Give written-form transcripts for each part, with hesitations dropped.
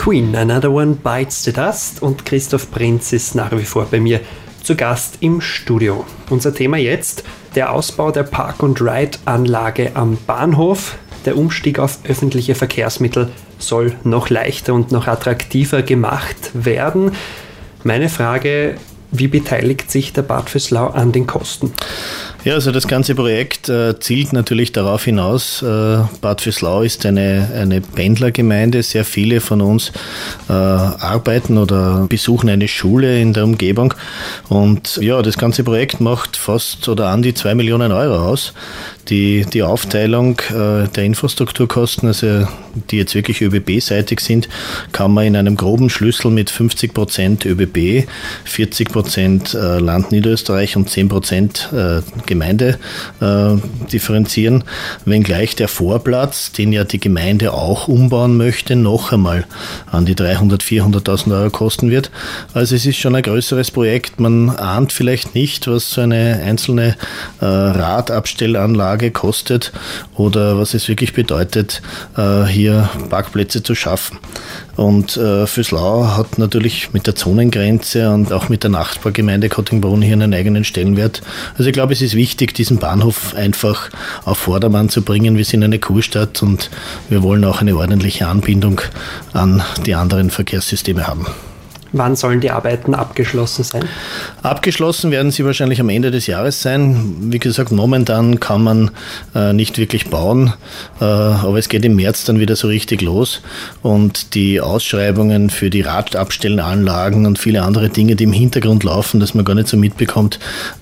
Queen, Another One Bites the Dust, und Christoph Prinz ist nach wie vor bei mir zu Gast im Studio. Unser Thema jetzt: der Ausbau der Park-and-Ride-Anlage am Bahnhof. Der Umstieg auf öffentliche Verkehrsmittel soll noch leichter und noch attraktiver gemacht werden. Meine Frage: Wie beteiligt sich der Bad Vöslau an den Kosten? Ja, also das ganze Projekt zielt natürlich darauf hinaus. Bad Vöslau ist eine Pendlergemeinde. Sehr viele von uns arbeiten oder besuchen eine Schule in der Umgebung. Und ja, das ganze Projekt macht fast oder an die 2 Millionen Euro aus. Die Aufteilung der Infrastrukturkosten, also die jetzt wirklich ÖBB-seitig sind, kann man in einem groben Schlüssel mit 50% ÖBB, 40% Land Niederösterreich und 10% Gemeinde differenzieren, wenngleich der Vorplatz, den ja die Gemeinde auch umbauen möchte, noch einmal an die 300.000, 400.000 Euro kosten wird. Also es ist schon ein größeres Projekt. Man ahnt vielleicht nicht, was so eine einzelne Radabstellanlage kostet oder was es wirklich bedeutet, hier Parkplätze zu schaffen. Und Vöslau hat natürlich mit der Zonengrenze und auch mit der Nachbargemeinde Kottingbrunn hier einen eigenen Stellenwert. Also ich glaube, es ist wichtig, diesen Bahnhof einfach auf Vordermann zu bringen. Wir sind eine Kurstadt und wir wollen auch eine ordentliche Anbindung an die anderen Verkehrssysteme haben. Wann sollen die Arbeiten abgeschlossen sein? Abgeschlossen werden sie wahrscheinlich am Ende des Jahres sein. Wie gesagt, momentan kann man nicht wirklich bauen, aber es geht im März dann wieder so richtig los. Und die Ausschreibungen für die Radabstellanlagen und viele andere Dinge, die im Hintergrund laufen, das man gar nicht so mitbekommt,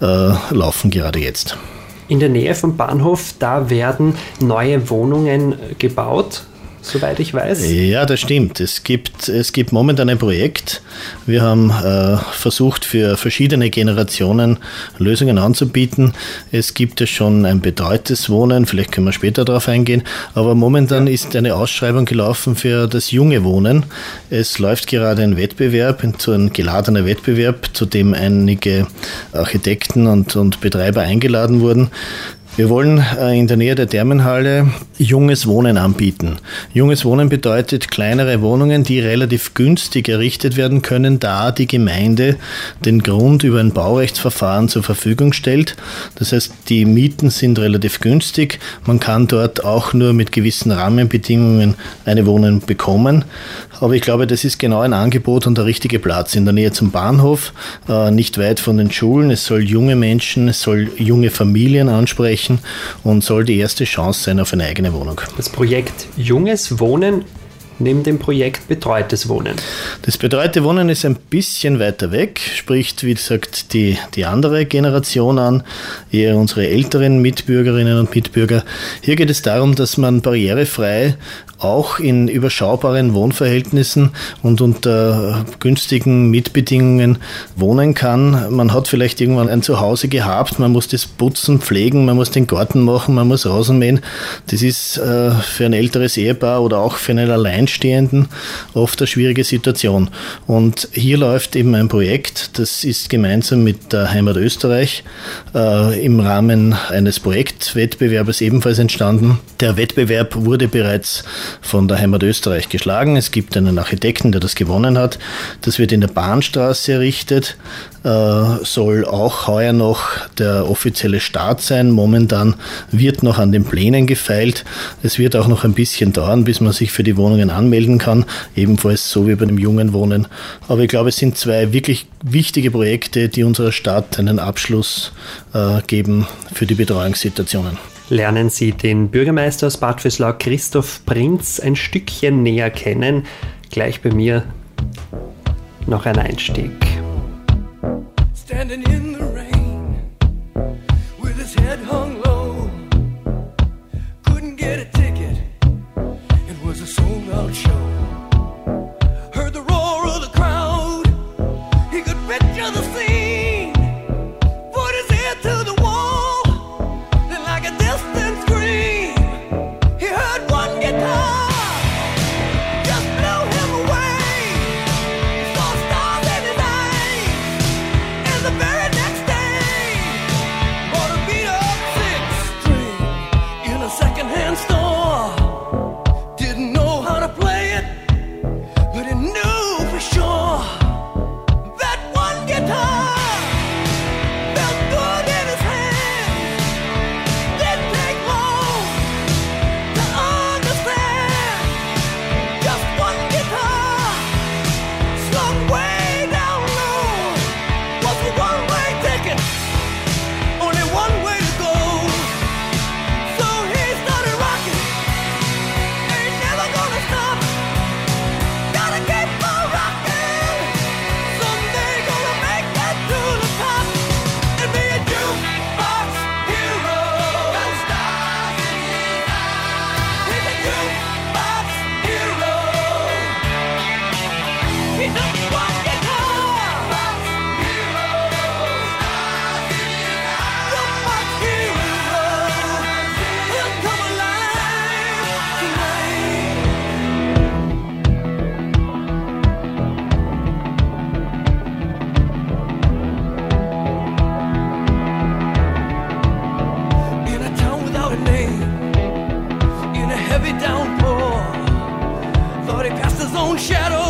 laufen gerade jetzt. In der Nähe vom Bahnhof, da werden neue Wohnungen gebaut, soweit ich weiß. Ja, das stimmt. Es gibt momentan ein Projekt. Wir haben versucht, für verschiedene Generationen Lösungen anzubieten. Es gibt ja schon ein betreutes Wohnen, vielleicht können wir später darauf eingehen, aber momentan ist eine Ausschreibung gelaufen für das junge Wohnen. Es läuft gerade ein Wettbewerb, ein geladener Wettbewerb, zu dem einige Architekten und Betreiber eingeladen wurden. Wir wollen in der Nähe der Thermenhalle junges Wohnen anbieten. Junges Wohnen bedeutet kleinere Wohnungen, die relativ günstig errichtet werden können, da die Gemeinde den Grund über ein Baurechtsverfahren zur Verfügung stellt. Das heißt, die Mieten sind relativ günstig. Man kann dort auch nur mit gewissen Rahmenbedingungen eine Wohnung bekommen. Aber ich glaube, das ist genau ein Angebot und der richtige Platz in der Nähe zum Bahnhof, nicht weit von den Schulen. Es soll junge Menschen, es soll junge Familien ansprechen und soll die erste Chance sein auf eine eigene Wohnung. Das Projekt Junges Wohnen neben dem Projekt Betreutes Wohnen. Das betreute Wohnen ist ein bisschen weiter weg, spricht, wie gesagt, die andere Generation an, eher unsere älteren Mitbürgerinnen und Mitbürger. Hier geht es darum, dass man barrierefrei auch in überschaubaren Wohnverhältnissen und unter günstigen Mietbedingungen wohnen kann. Man hat vielleicht irgendwann ein Zuhause gehabt, man muss das putzen, pflegen, man muss den Garten machen, man muss Rasen mähen. Das ist für ein älteres Ehepaar oder auch für einen Alleinstehenden oft eine schwierige Situation. Und hier läuft eben ein Projekt, das ist gemeinsam mit der Heimat Österreich im Rahmen eines Projektwettbewerbes ebenfalls entstanden. Der Wettbewerb wurde bereits von der Heimat Österreich geschlagen. Es gibt einen Architekten, der das gewonnen hat. Das wird in der Bahnstraße errichtet, soll auch heuer noch der offizielle Start sein. Momentan wird noch an den Plänen gefeilt. Es wird auch noch ein bisschen dauern, bis man sich für die Wohnungen anmelden kann, ebenfalls so wie bei dem jungen Wohnen. Aber ich glaube, es sind zwei wirklich wichtige Projekte, die unserer Stadt einen Abschluss geben für die Betreuungssituationen. Lernen Sie den Bürgermeister aus Bad Vöslau, Christoph Prinz, ein Stückchen näher kennen. Gleich bei mir noch ein Einstieg. Standing in the rain, with his head hung low, couldn't get a ticket, it was a sold-out show. Heard the roar of the crowd, he could picture the scene, put his ear to the wall, then like a distant scream, he heard one guitar, just blew him away, saw stars in his eyes, and the very next day, bought a beat-up own shadow.